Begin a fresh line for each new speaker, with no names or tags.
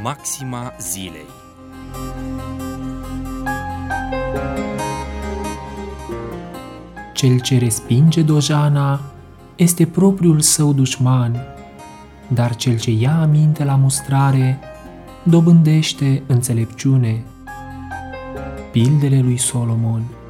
Maxima zilei.
Cel ce respinge dojana este propriul său dușman, dar cel ce ia aminte la mustrare dobândește înțelepciune. Pildele lui Solomon.